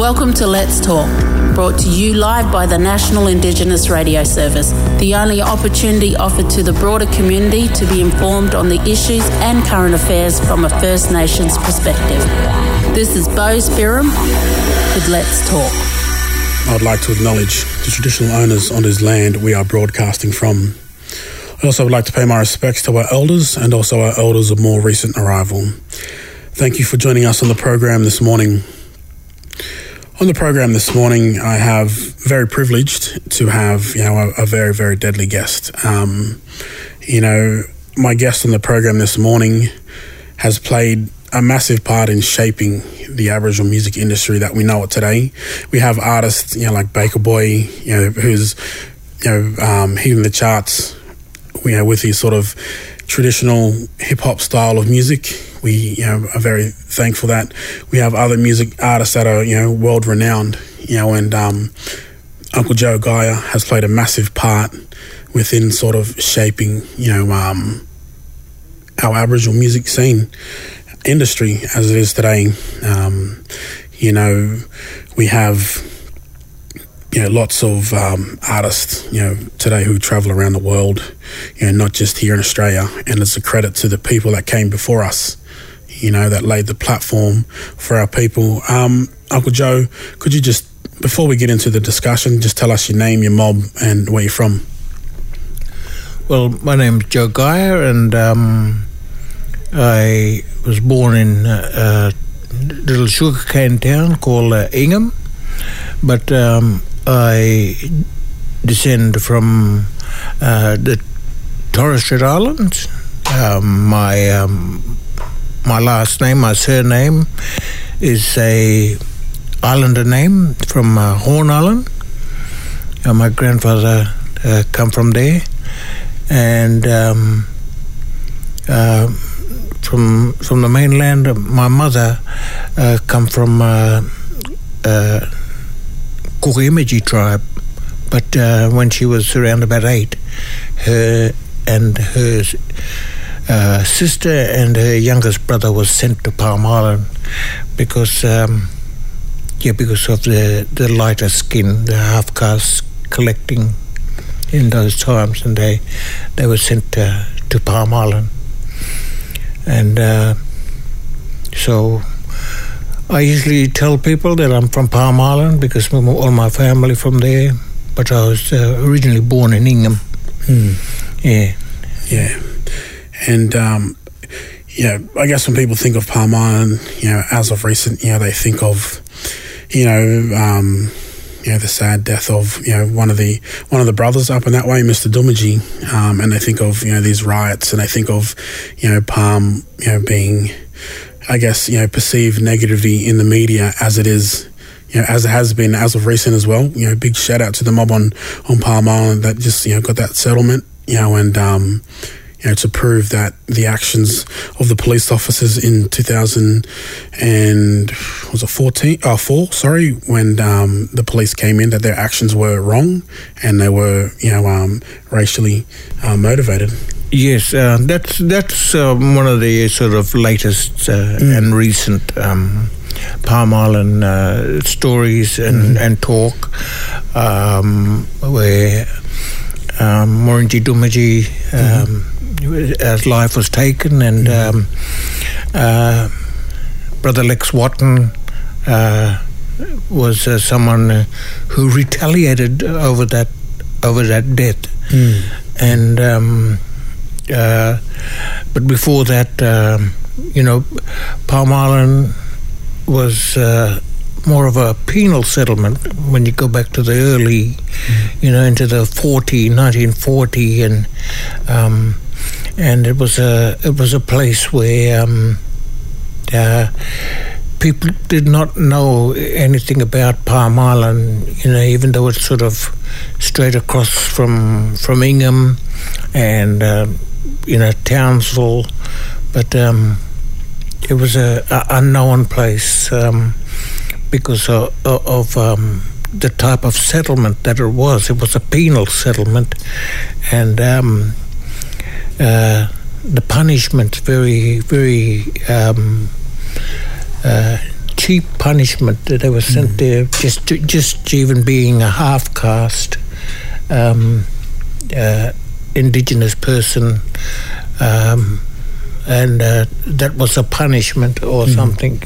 Welcome to Let's Talk, brought to you live by the National Indigenous Radio Service, the only opportunity offered to the broader community to be informed on the issues and current affairs from a First Nations perspective. This is Bo Spirim with Let's Talk. I would like to acknowledge the traditional owners on whose land we are broadcasting from. I also would like to pay my respects to our elders and also our elders of more recent arrival. Thank you for joining us on the program this morning. On the program this morning, I have very privileged to have, a very, very deadly guest. My guest on the program this morning has played a massive part in shaping the Aboriginal music industry that we know it today. We have artists, like Baker Boy, who's, hitting the charts, with his sort of traditional hip-hop style of music. We, are very thankful that we have other music artists that are, world-renowned, and Uncle Joe Gaia has played a massive part within sort of shaping, our Aboriginal music scene industry as it is today. We have lots of artists, today who travel around the world, not just here in Australia. And it's a credit to the people that came before us, that laid the platform for our people. Uncle Joe, could you just, before we get into the discussion, just tell us your name, your mob, and where you're from? Well, my name's Joe Gaia, and I was born in a little sugarcane town called Ingham, but I descend from the Torres Strait Islands. My last name, my surname, is a islander name from Horn Island. My grandfather come from there, and from the mainland, my mother come from Kukimeji tribe, but when she was around about 8, her and her sister and her youngest brother was sent to Palm Island because of the lighter skin, the half caste collecting in those times, and they were sent to Palm Island. And so I usually tell people that I'm from Palm Island because all my family from there, but I was originally born in Ingham. Yeah. And, I guess when people think of Palm Island, as of recent, they think of, the sad death of, one of the brothers up in that way, Mr. Dumaji, and they think of, these riots, and they think of, Palm, being, I guess, perceived negatively in the media as it is, as it has been as of recent as well. Big shout out to the mob on Palm Island that just, got that settlement, and, to prove that the actions of the police officers in 2004, when the police came in, that their actions were wrong and they were, racially motivated. Yes, that's one of the sort of latest and recent Palm Island stories and talk, where Morinji Dumaji, as life was taken, and Brother Lex Watton was someone who retaliated over that death, and but before that, Palm Island was more of a penal settlement when you go back to the early, into the 1940, and it was a place where people did not know anything about Palm Island, even though it's sort of straight across from Ingham and Townsville, but it was a unknown place because of the type of settlement that it was. It was a penal settlement, and the punishment very, very cheap punishment that they were sent there just even being a half caste indigenous person, and that was a punishment or something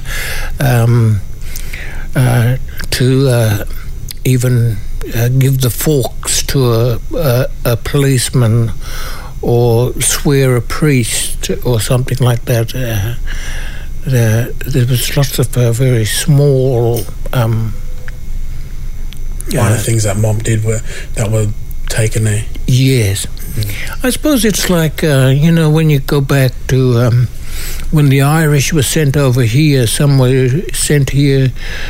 to even give the forks to a policeman or swear a priest or something like that. There was lots of very small minor things that Mob did that were taken there. Yes. I suppose it's like, when you go back to when the Irish were sent over here, sent here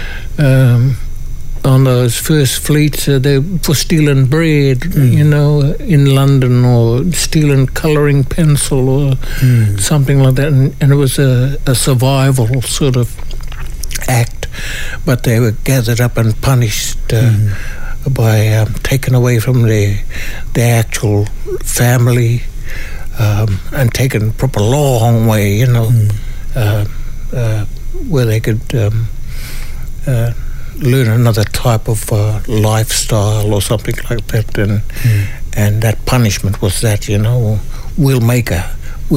on those first fleets they for stealing bread, in London, or stealing colouring pencil or something like that. And it was a survival sort of act, but they were gathered up and punished by taken away from their actual family and taken proper long way, where they could learn another type of lifestyle or something like that, and that punishment was that, we'll make a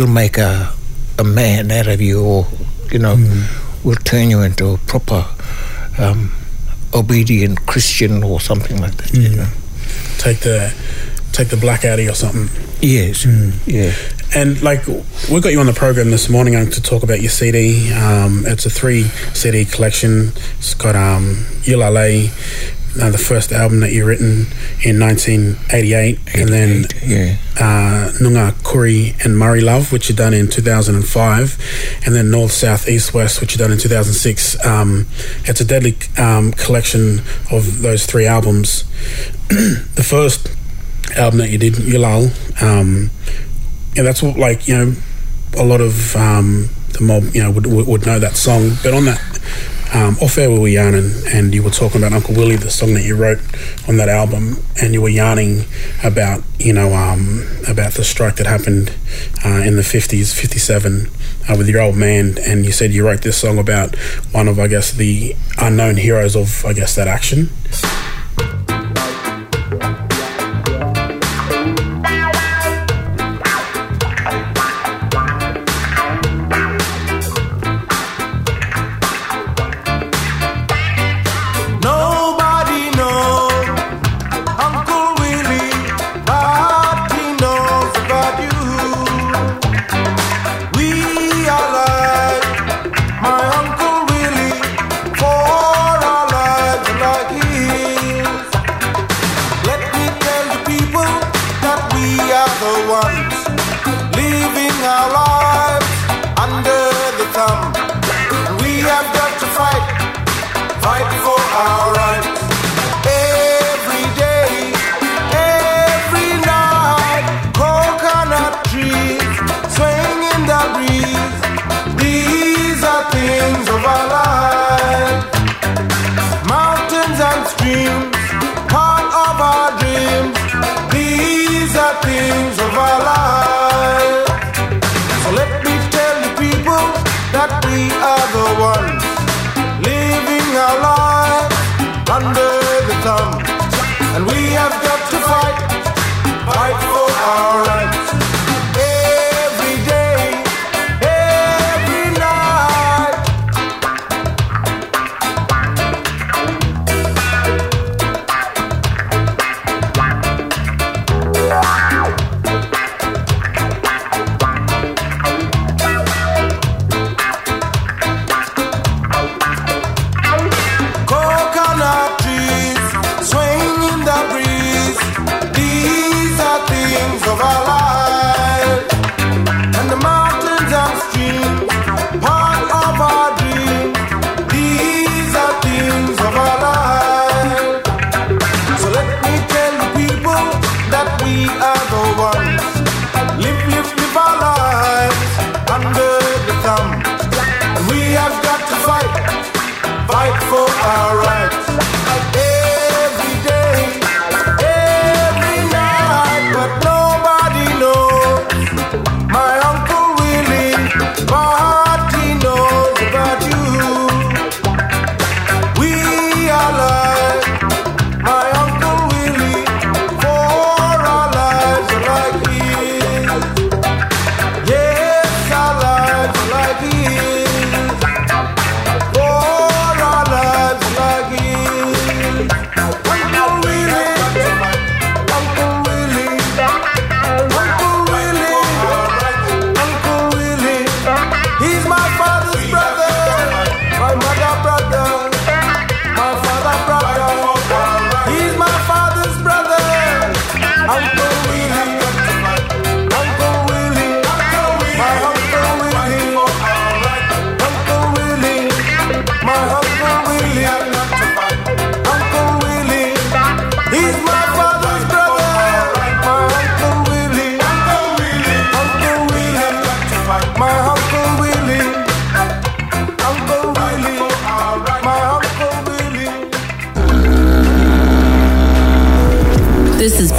man out of you, or we'll turn you into a proper obedient Christian or something like that. Take the black out of you or something. Yes. Yeah. And we got you on the program this morning to talk about your CD. It's a 3 CD collection. It's got Yulale, the first album that you written in 1988, and then Nunga Kuri and Murray Love, which you done in 2005, and then North, South, East, West, which you done in 2006. It's a deadly collection of those 3 albums. The first album that you did, Yulal, that's what, a lot of the mob, would know that song. But on that, off air we were yarning, and you were talking about Uncle Willie, the song that you wrote on that album, and you were yarning about, about the strike that happened in the 50s, 57, with your old man, and you said you wrote this song about one of, I guess, the unknown heroes of, I guess, that action.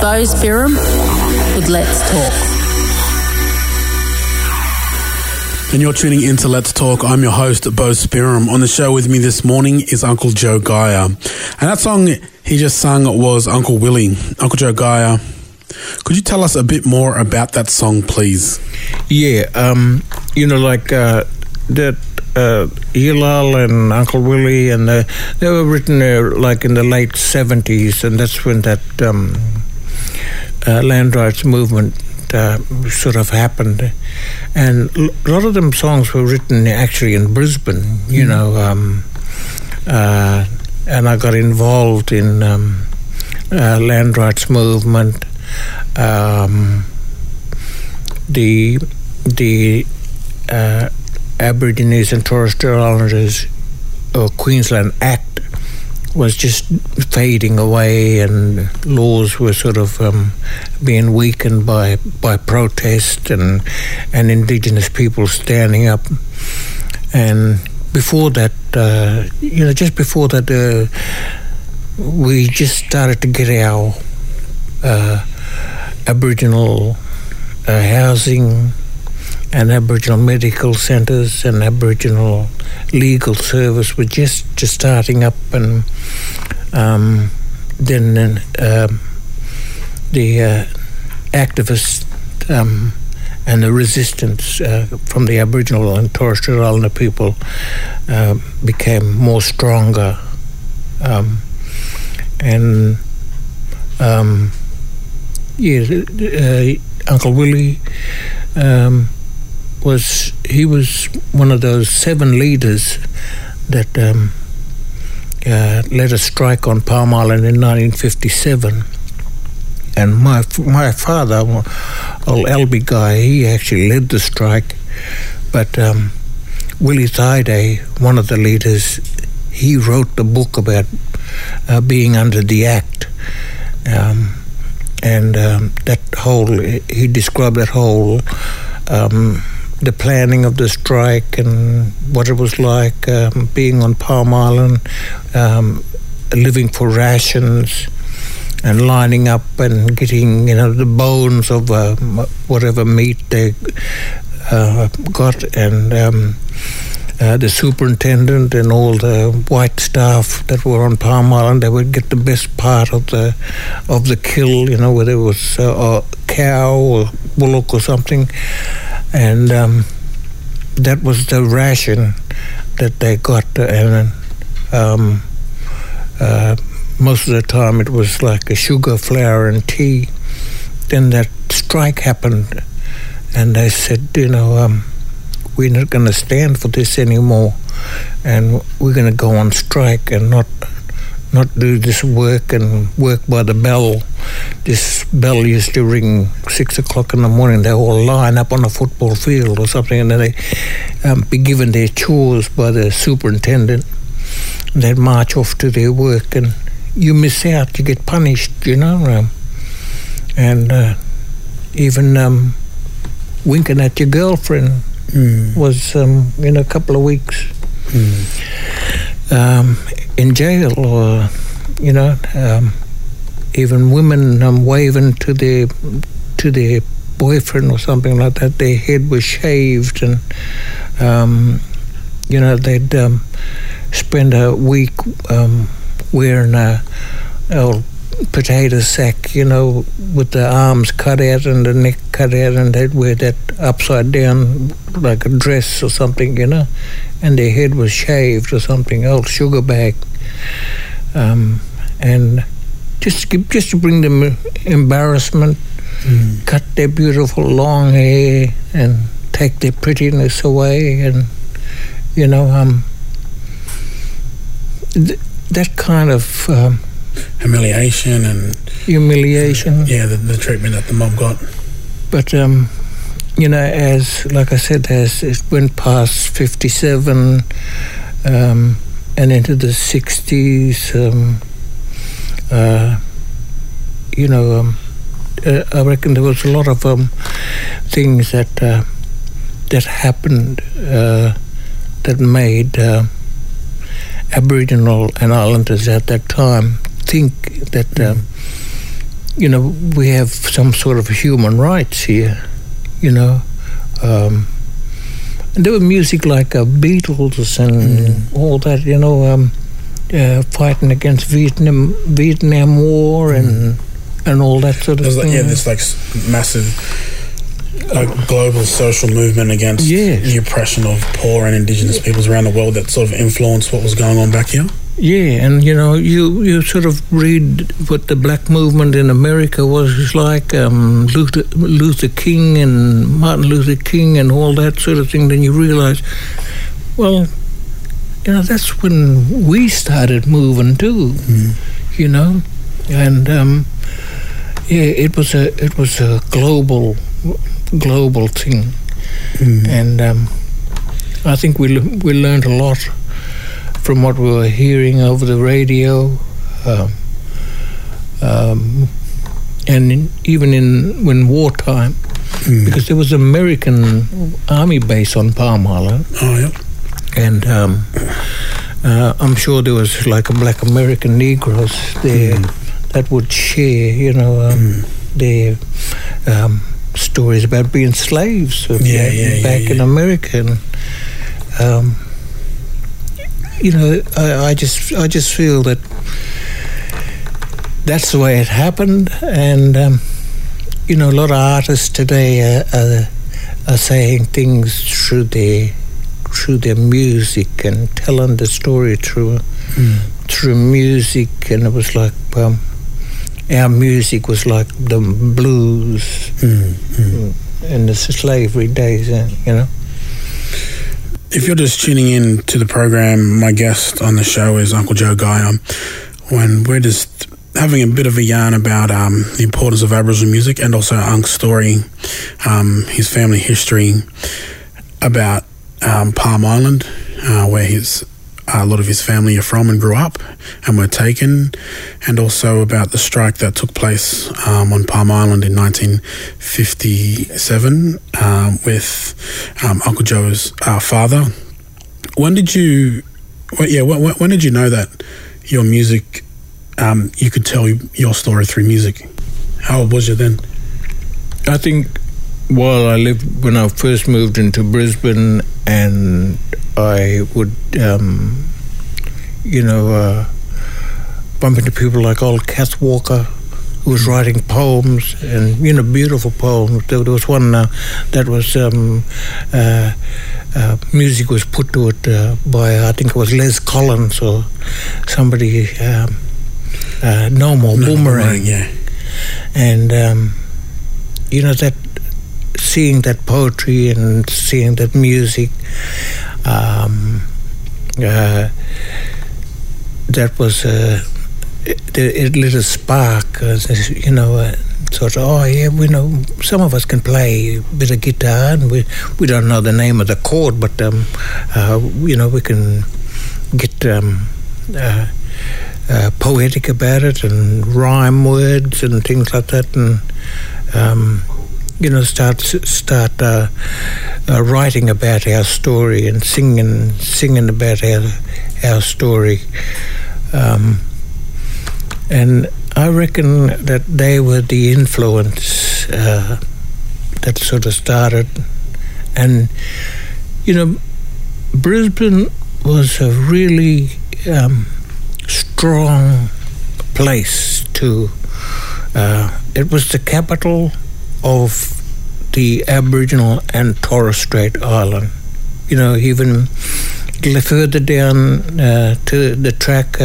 Bo Spirim with Let's Talk. And you're tuning into Let's Talk. I'm your host, Bo Spirim. On the show with me this morning is Uncle Joe Geyer. And that song he just sung was Uncle Willie. Uncle Joe Geyer, could you tell us a bit more about that song, please? Yeah, like that Hilal and Uncle Willie, and they were written like in the late 70s, and that's when that land rights movement sort of happened. And a lot of them songs were written actually in Brisbane, and I got involved in land rights movement. The Aborigines and Torres Strait Islanders Queensland Act was just fading away, and laws were sort of being weakened by protest and Indigenous people standing up. And before that, we just started to get our Aboriginal housing and Aboriginal medical centres and Aboriginal legal service were just starting up, and then the activists and the resistance from the Aboriginal and Torres Strait Islander people became more stronger, Uncle Willie was one of those 7 leaders that led a strike on Palm Island in 1957. And my father, old Albie guy, he actually led the strike. But Willie Thaiday, one of the leaders, he wrote the book about being under the Act. He described that whole the planning of the strike and what it was like being on Palm Island, living for rations and lining up and getting the bones of whatever meat they got, and the superintendent and all the white staff that were on Palm Island, they would get the best part of the kill, whether it was a cow or bullock or something, and that was the ration that they got, and most of the time it was like a sugar, flour and tea. Then that strike happened, and they said, we're not going to stand for this anymore, and we're going to go on strike and not do this work and work by the bell. This bell used to ring 6 o'clock in the morning. They all line up on a football field or something, and then they be given their chores by the superintendent. They'd march off to their work, and you miss out, you get punished, and even winking at your girlfriend was in a couple of weeks in jail, or even women waving to their boyfriend or something like that. Their head was shaved, and they'd spend a week wearing a old potato sack, with the arms cut out and the neck cut out, and they'd wear that upside down like a dress or something, and their head was shaved or something, old sugar bag, and just to bring them embarrassment, cut their beautiful long hair and take their prettiness away, and that kind of humiliation. Yeah, the treatment that the mob got. But as like I said, as it went past 57 and into the 60s, I reckon there was a lot of things that happened that made Aboriginal and Islanders at that time think that you know, we have some sort of human rights here, you know. And there were music like Beatles and all that, you know, fighting against Vietnam War and all that sort of thing. Yeah, this like massive global social movement against the oppression of poor and indigenous peoples around the world that sort of influenced what was going on back here. Yeah, and you know, you sort of read what the black movement in America was like, Luther King and Martin Luther King and all that sort of thing. Then you realize, well, you know, that's when we started moving too, you know, and it was a global thing, and I think we learned a lot from what we were hearing over the radio, and even in wartime, because there was an American army base on Palm Island. Oh, yeah. And I'm sure there was like a black American Negroes there that would share, you know, their stories about being slaves back in America. And, you know, I just feel that that's the way it happened, and you know, a lot of artists today are saying things through their music and telling the story through music, and it was like our music was like the blues in the slavery days, you know. If you're just tuning in to the program, my guest on the show is Uncle Joe Guy, when we're just having a bit of a yarn about the importance of Aboriginal music and also Unc's story, his family history, about Palm Island, where a lot of his family are from and grew up and were taken, and also about the strike that took place on Palm Island in 1957 with Uncle Joe's father. When did you know that your music, you could tell your story through music? How old was you then? I think when I first moved into Brisbane, and I would, bump into people like old Kath Walker, who was writing poems, and, you know, beautiful poems. There was one that was, music was put to it by, I think it was Les Collins or somebody, No More Boomerang. Yeah. And, you know, that seeing that poetry and seeing that music, that was it lit a spark, you know, sort of, we know some of us can play a bit of guitar, and we don't know the name of the chord, but you know, we can get poetic about it and rhyme words and things like that, and you know, start writing about our story and singing about our story, and I reckon that they were the influence that sort of started. And, you know, Brisbane was a really strong place to, it was the capital of the Aboriginal and Torres Strait Island. You know, even further down to the track,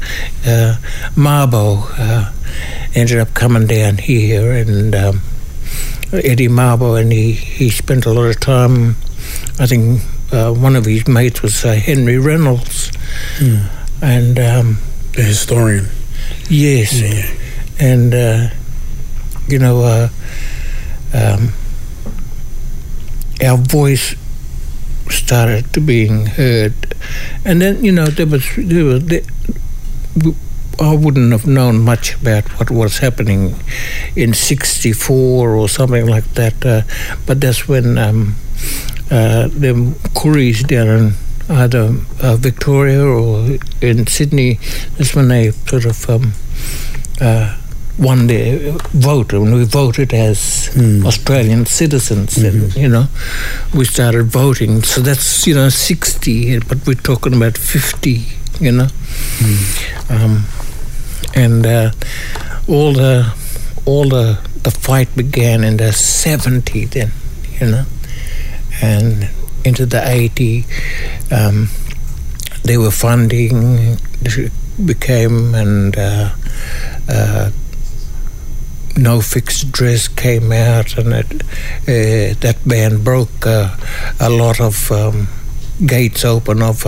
Mabo ended up coming down here, and Eddie Mabo, and he spent a lot of time. I think one of his mates was Henry Reynolds, and the historian. Yes, yeah. And you know, our voice started to being heard, and then, you know, I wouldn't have known much about what was happening in '64 or something like that, but that's when the Koreans down in either Victoria or in Sydney, that's when they sort of won their vote, and we voted as Australian citizens, and we started voting. So that's 60, but we're talking about 50, and all the fight began in the 70 then, and into the 80. They were funding became, and No Fixed Address came out, and that band broke a lot of gates open of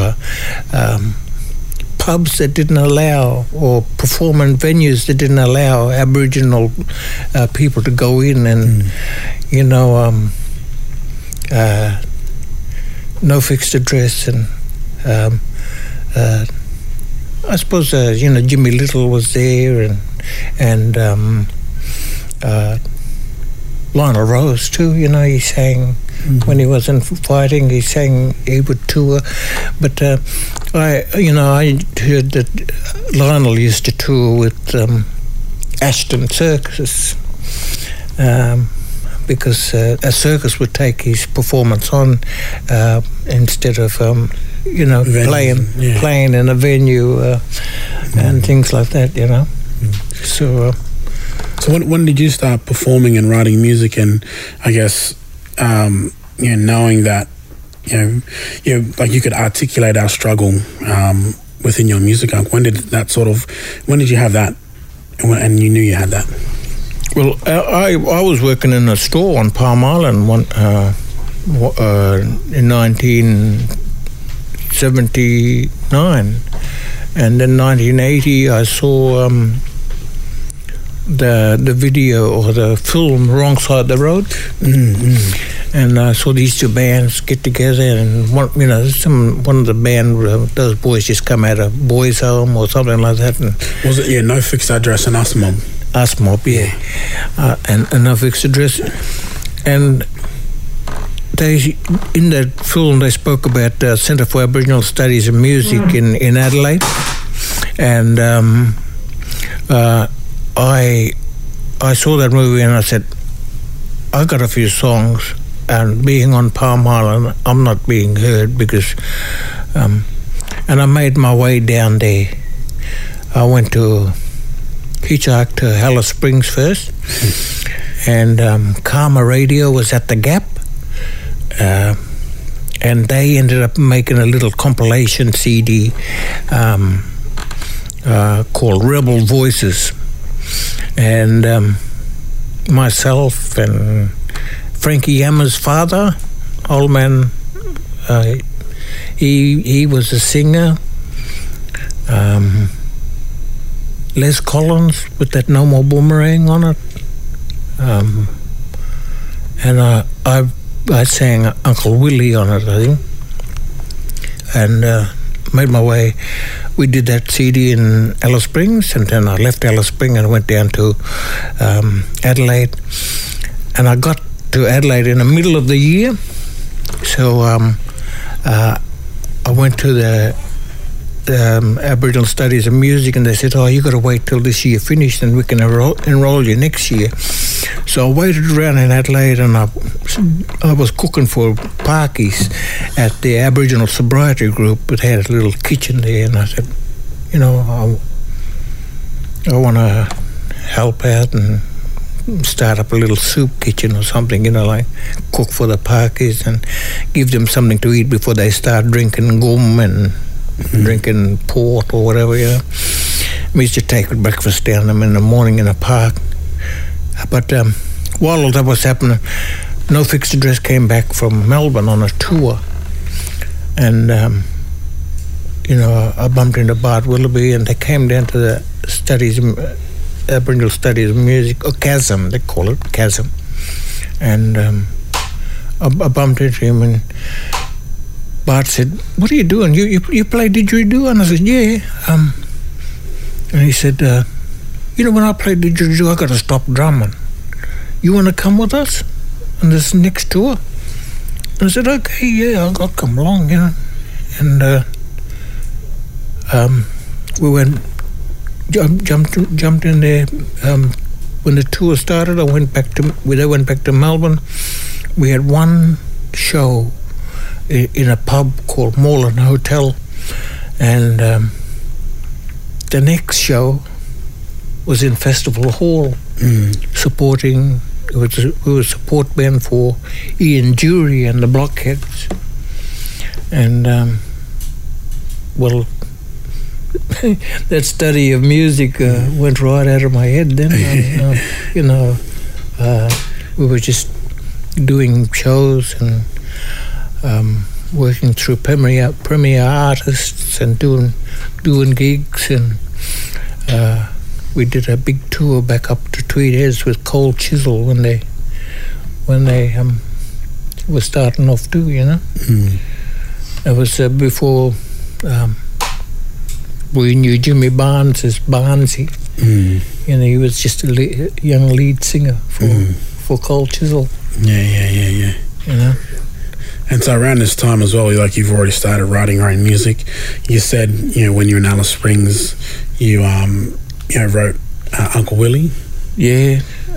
pubs that didn't allow, or performance venues that didn't allow Aboriginal people to go in, and No Fixed Address, and I suppose Jimmy Little was there, and Lionel Rose too. He sang when he wasn't fighting. He sang. He would tour, but I heard that Lionel used to tour with Ashton Circus, because a circus would take his performance on instead of playing in a venue and things like that. So when did you start performing and writing music, and I guess knowing that like you could articulate our struggle within your music? When did you have that, and you knew you had that? Well, I was working in a store on Palm Island in 1979, and in 1980 I saw the video or the film Wrong Side of the Road, and I saw these two bands get together, and one of the band, those boys just come out of boys' home or something like that. And was it No Fixed Address and Us Mob? Us Mob, yeah, and No Fixed Address, and they, in that film, they spoke about the Centre for Aboriginal Studies and Music in Adelaide, and I saw that movie, and I said, I got a few songs, and being on Palm Island, I'm not being heard because, and I made my way down there. I went to hitchhiked to Alice Springs first, and Karma Radio was at the Gap, and they ended up making a little compilation CD called Rebel Voices, and myself and Frankie Yammer's father, old man, he was a singer. Les Collins with that No More Boomerang on it, and I sang Uncle Willie on it, I think, and made my way. We did that CD in Alice Springs, and then I left Alice Springs and went down to Adelaide, and I got to Adelaide in the middle of the year, so I went to the Aboriginal Studies of Music, and they said, you got to wait till this year finished and we can enroll you next year. So I waited around in Adelaide, and I was cooking for parkies at the Aboriginal Sobriety Group. It had a little kitchen there, and I said, I want to help out and start up a little soup kitchen or something, like cook for the parkies and give them something to eat before they start drinking gum and drinking port or whatever, We used to take breakfast down them in the morning in the park. But while all that was happening, No Fixed Address came back from Melbourne on a tour, and I bumped into Bart Willoughby, and they came down to the Aboriginal Studies of Music, or CASM, they call it, CASM, and I bumped into him, and Bart said, "What are you doing? You play didgeridoo?" And I said, "Yeah." And he said, "When I play didgeridoo, I got to stop drumming. You want to come with us on this next tour?" And I said, "Okay, yeah, I'll come along." And we went jumped in there. When the tour started, they went back to Melbourne. We had one show in a pub called Moreland Hotel, and the next show was in Festival Hall, supporting. We were a support band for Ian Dury and the Blockheads, and that study of music went right out of my head then. We were just doing shows and working through premier artists and doing gigs, and we did a big tour back up to Tweed Heads with Cold Chisel when they were starting off too, It was before we knew Jimmy Barnes as Barnesy. He was just a young lead singer for Cold Chisel. Yeah. And so around this time as well, you've already started writing your own music. You said, when you were in Alice Springs, you wrote Uncle Willie. Yeah.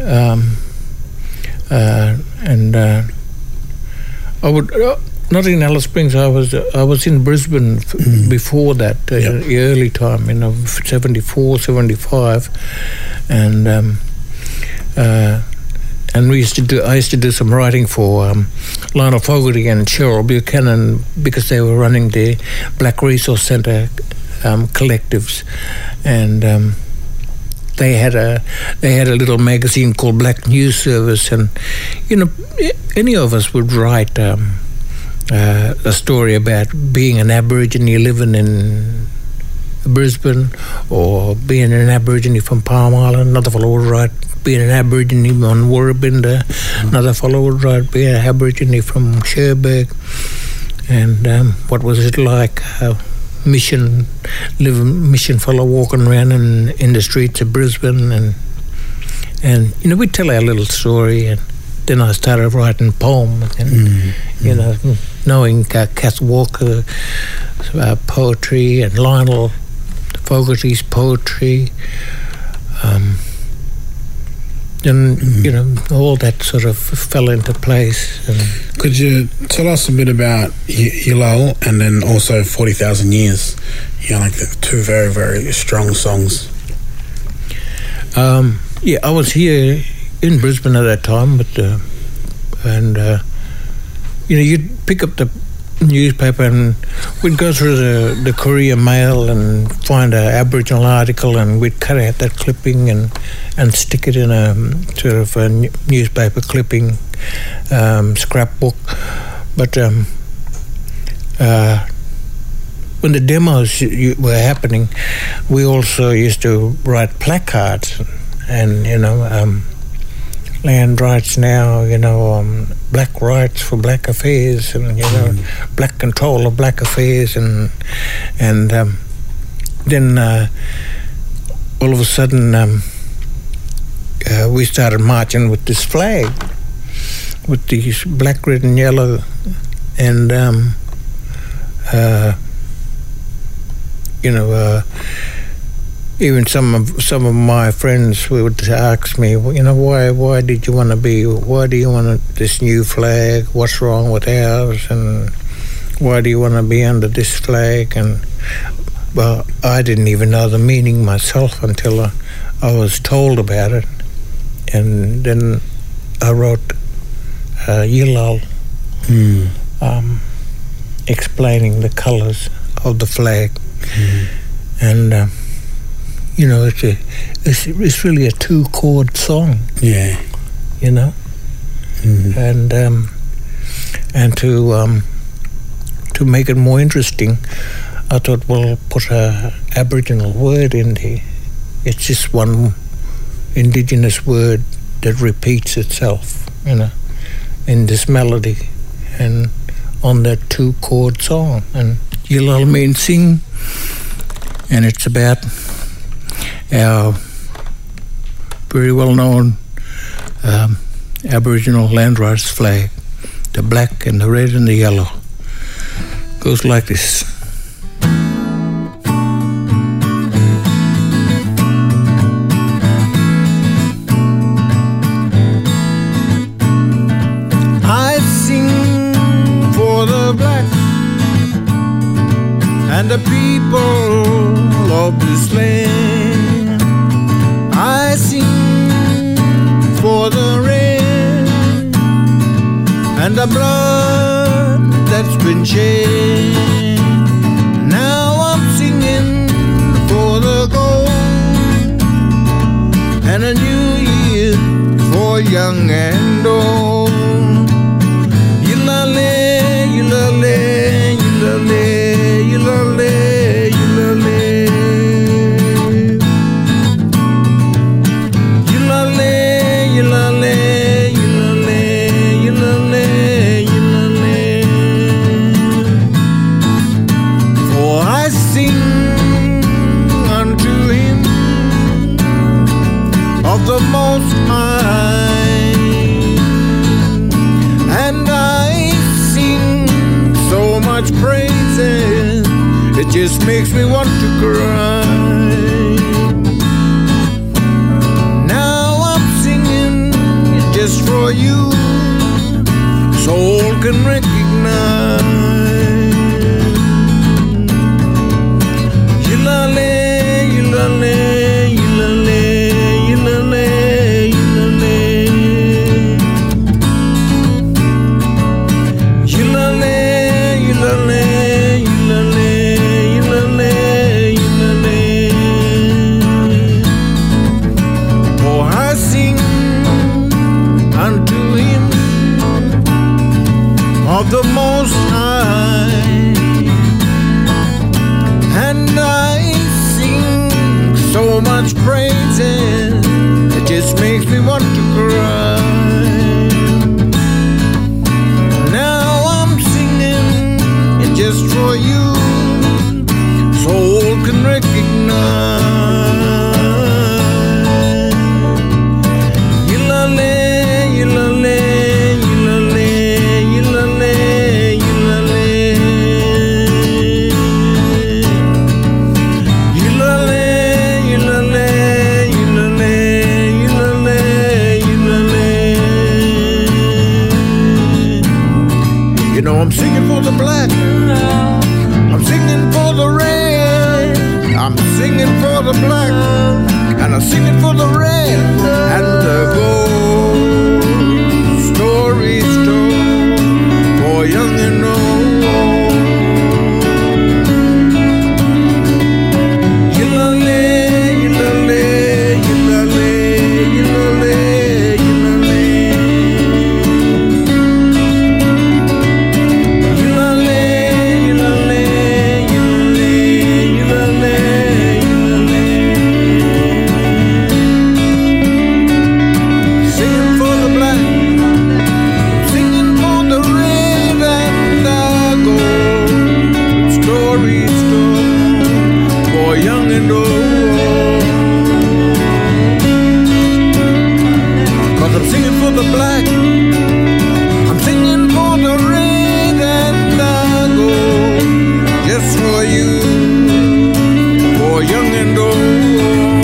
And I would not in Alice Springs. I was in Brisbane before that, early time, 74, 75, and I used to do some writing for Lionel Fogarty and Cheryl Buchanan, because they were running the Black Resource Centre collectives, and they had a little magazine called Black News Service, and any of us would write a story about being an Aborigine living in Brisbane, or being an Aborigine from Palm Island. Another fellow would write being an Aborigine on Woorabinda. Another fellow would write being an Aborigine from Cherbourg, and what was it like? Mission fellow walking around in the streets of Brisbane, and we'd tell our little story, and then I started writing poems, and knowing Kath Walker's poetry and Lionel Fogarty's poetry, and all that sort of fell into place. And could you tell us a bit about Yilal and then also 40,000 Years? The two very, very strong songs. I was here in Brisbane at that time, but you'd pick up the newspaper and we'd go through the Courier Mail and find an Aboriginal article, and we'd cut out that clipping and stick it in a sort of a newspaper clipping scrapbook. But when the demos were happening, we also used to write placards and land rights now, black rights for black affairs, and black control of black affairs, and then all of a sudden we started marching with this flag, with these black, red, and yellow, and even some of my friends would ask me, why do you want this new flag? What's wrong with ours? And why do you want to be under this flag? And well, I didn't even know the meaning myself until I was told about it, and then I wrote Yilal, explaining the colours of the flag, and. It's really a 2-chord song. Yeah. And to make it more interesting, I thought, well, put a Aboriginal word in there. It's just one Indigenous word that repeats itself, in this melody, and on that 2-chord song. And Yilal means sing, and it's about our very well-known Aboriginal land rights flag, the black and the red and the yellow. Goes like this. and the people of this land. I sing for the rain and the blood that's been shed. Now I'm singing for the gold and a new year for young and old. Yilale, yilale, yilale, yilale, yilale. Yilale, yilale, yilale, yilale, yilale. For I sing unto him of the Most High, and I sing so much praises, it just makes me want to cry. Now I'm singing just for you, so all can recognize. Yilale, yilale, yilale, yilale, yilale. Yilale, yilale, yilale, yilale, yilale. For I sing unto him of the Most High, and I sing so much praises, it just makes me want to cry. Now I'm singing it just for you, so all can recognize. Yilale, yilale, yilale, yilale, yilale. Yilale, yilale, yilale, yilale, yilale. You know I'm singing for the black, I'm singing for the red, I'm singing for the black, and I'm singing for the red and the gold. Stories told for young and old. Yilale, yilale, yilale, yilale, yilale. Yilale, yilale, yilale, yilale, yilale. Singing for the black, singing for the red and the gold. Stories told for young and old. 'Cause I'm singing for the black, I'm singing for the red and the gold. Just for you, for young and old.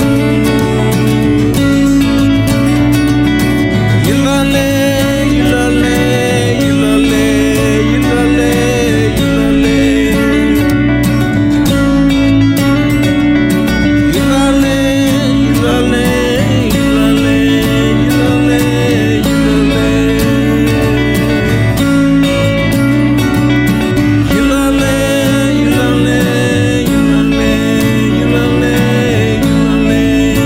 Yilale, yilale, yilale, yilale, yilale. Yilale, yilale, yilale, yilale, yilale. Yilale, yilale, yilale, yilale, yilale.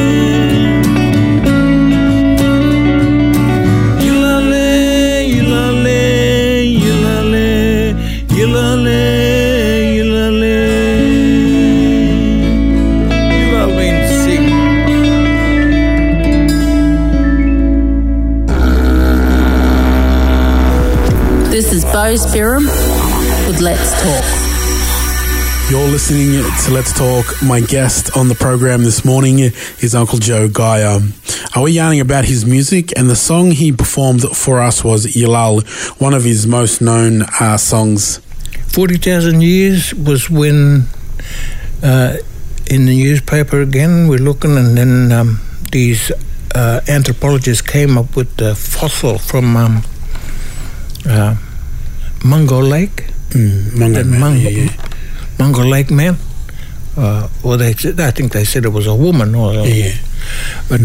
Yilale, yilale, yilale, yilale, yilale. Yilale sing. This is Bo Spirum with Let's Talk. You're listening to Let's Talk. My guest on the program this morning is Uncle Joe Geyer. We're yarning about his music, and the song he performed for us was Yilal, one of his most known songs. 40,000 years was when in the newspaper again we're looking, and then these anthropologists came up with the fossil from Mungo Lake. Mungo, Mungo Lake man. Or I think they said it was a woman. But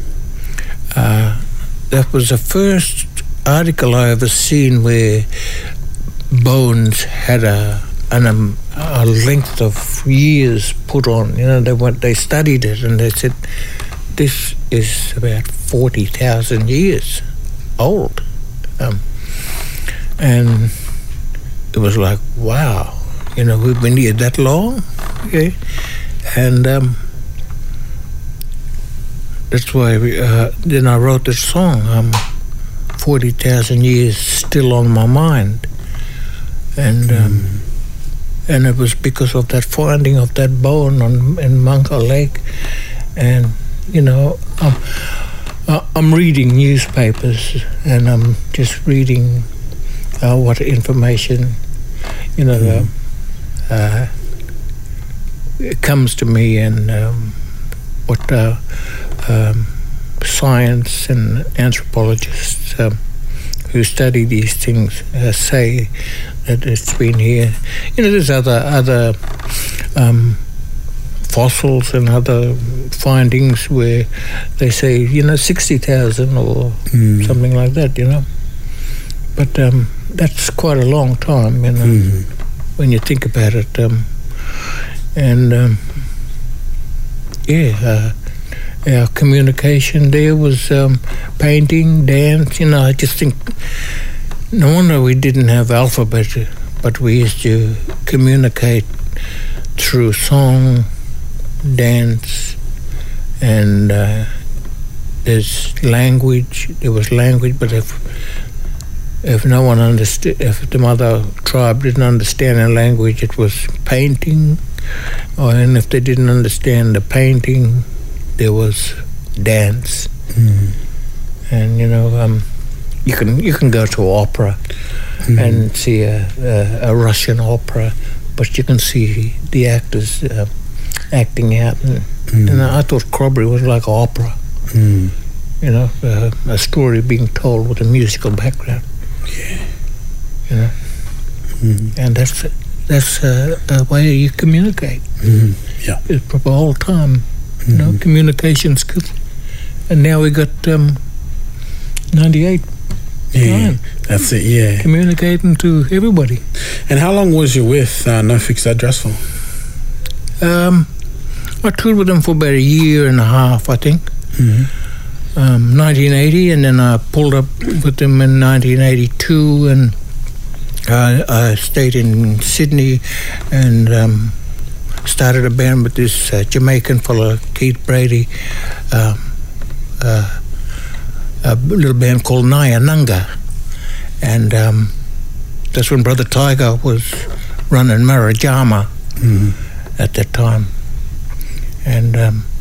that was the first article I ever seen where bones had a length of years put on. They studied it and they said this is about 40,000 years old, and it was like, wow, we've been here that long, okay, and that's why then I wrote this song, 40,000 years still on my mind, and it was because of that finding of that bone in Mungo Lake, and I'm reading newspapers and I'm just reading what information it comes to me, and what science and anthropologists who study these things say that it's been here. There's other fossils and other findings where they say 60,000 or something like that, but that's quite a long time, when you think about it, our communication there was painting, dance. I just think no wonder we didn't have alphabet, but we used to communicate through song, dance, and there was language, but if no one understood, if the mother tribe didn't understand our language, it was painting, and if they didn't understand the painting, there was dance. And you can go to opera and see a Russian opera, but you can see the actors acting out, and I thought Crobbery was like an opera, a story being told with a musical background. And that's a way you communicate. It's for the whole time, communication skills. And now we got 98. That's it. Communicating to everybody. And how long was you with No Fixed Address for? I toured with them for about a year and a half, I think. 1980, and then I pulled up with them in 1982, and I stayed in Sydney and started a band with this Jamaican fella, Keith Brady, a little band called Nyananga, and that's when Brother Tiger was running Marajama at that time, and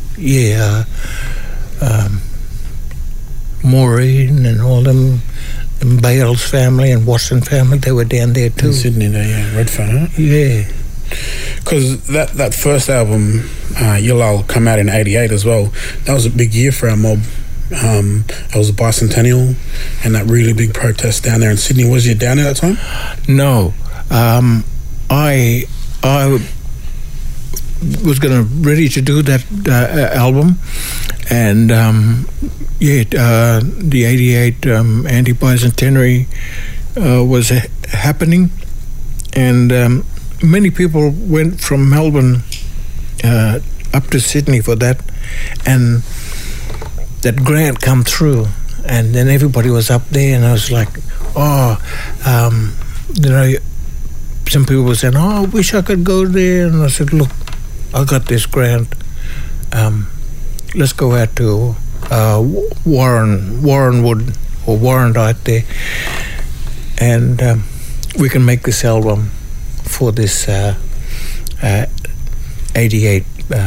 Maureen and all them Bales family and Watson family, they were down there too. In Sydney there, Redfern, huh? Yeah. Because that first album, Yulal, come out in 88 as well. That was a big year for our mob. It was a bicentennial and that really big protest down there in Sydney. Was you down there at that time? No. I was ready to do that album, and the 88 anti-bicentenary was happening, and many people went from Melbourne up to Sydney for that, and that grant come through, and then everybody was up there, and I was like, some people were saying, I wish I could go there, and I said, look, I got this grant, let's go out to Warrenwood or Warrandyte there, and we can make this album for this 88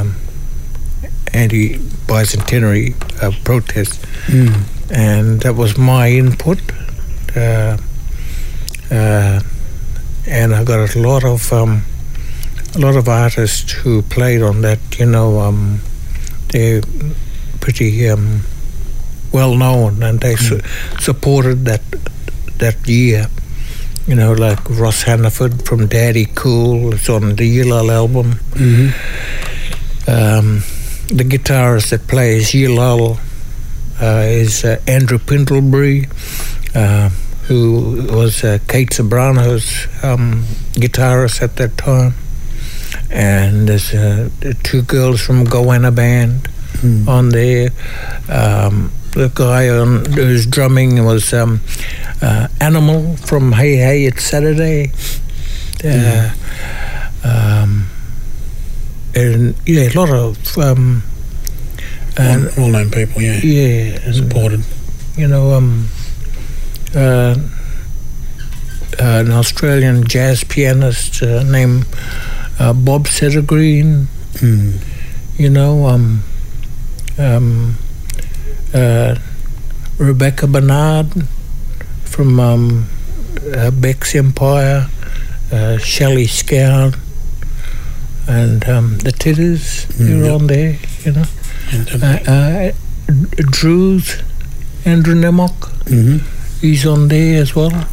anti-bicentenary protest, and that was my input, and I got a lot of artists who played on that. They're pretty well known, and they supported that year, You know, like Ross Hannaford from Daddy Cool. It's on the Yilal album. The guitarist that plays Yilal is Andrew Pendlebury, who was Kate Sobrano's guitarist at that time. And there's two girls from Goanna Band on there. The guy who's drumming was Animal from Hey Hey It's Saturday. And yeah, a lot of well-known people, yeah, supported. You know, an Australian jazz pianist named Bob Settergreen. You know, Rebecca Bernard from Beck's Empire, Shelley Scout, and the Titters, they're on there, you know. Drews, Andrew Nemok, he's on there as well.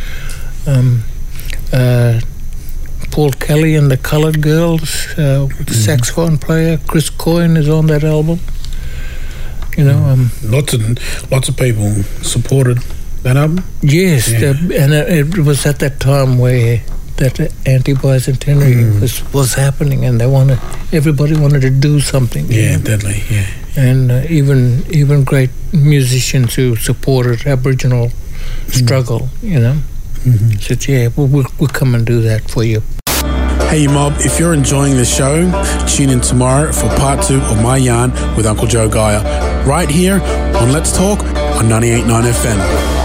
Paul Kelly and the Coloured Girls, the saxophone player, Chris Coyne is on that album. You know, lots of people supported that album. Yes, and it was at that time where that anti-bicentenary was happening, and everybody wanted to do something. Yeah, deadly. Yeah, and even great musicians who supported Aboriginal struggle. You know, said, "Yeah, we'll come and do that for you." Hey Mob, if you're enjoying the show, tune in tomorrow for part 2 of my yarn with Uncle Joe Geyer, right here on Let's Talk on 98.9 FM.